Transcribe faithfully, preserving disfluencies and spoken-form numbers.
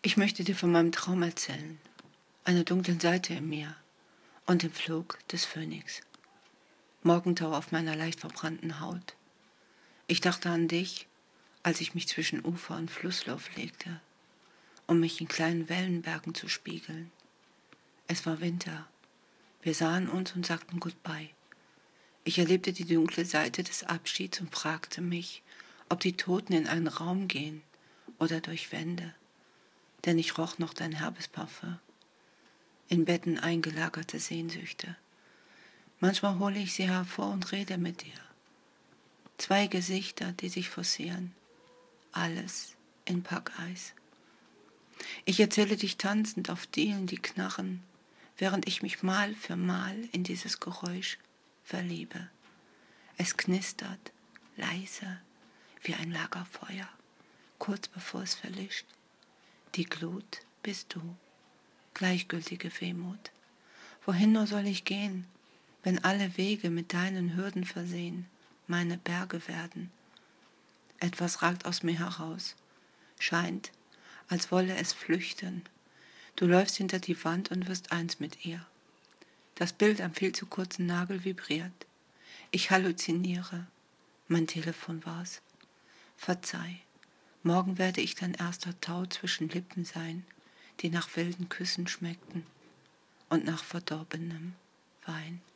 Ich möchte dir von meinem Traum erzählen, einer dunklen Seite in mir und dem Flug des Phönix. Morgentau auf meiner leicht verbrannten Haut. Ich dachte an dich, als ich mich zwischen Ufer und Flusslauf legte, um mich in kleinen Wellenbergen zu spiegeln. Es war Winter. Wir sahen uns und sagten Goodbye. Ich erlebte die dunkle Seite des Abschieds und fragte mich, ob die Toten in einen Raum gehen oder durch Wände, denn ich roch noch dein herbes Parfüm. In Betten eingelagerte Sehnsüchte. Manchmal hole ich sie hervor und rede mit dir. Zwei Gesichter, die sich forcieren. Alles in Packeis. Ich erzähle dich tanzend auf Dielen, die knarren, während ich mich Mal für Mal in dieses Geräusch verliebe. Es knistert, leise, wie ein Lagerfeuer, kurz bevor es verlischt. Die Glut bist du, gleichgültige Wehmut. Wohin nur soll ich gehen, wenn alle Wege mit deinen Hürden versehen, meine Berge werden? Etwas ragt aus mir heraus, scheint, als wolle es flüchten. Du läufst hinter die Wand und wirst eins mit ihr. Das Bild am viel zu kurzen Nagel vibriert. Ich halluziniere. Mein Telefon war's. Verzeih, morgen werde ich dein erster Tau zwischen Lippen sein, die nach wilden Küssen schmeckten und nach verdorbenem Wein.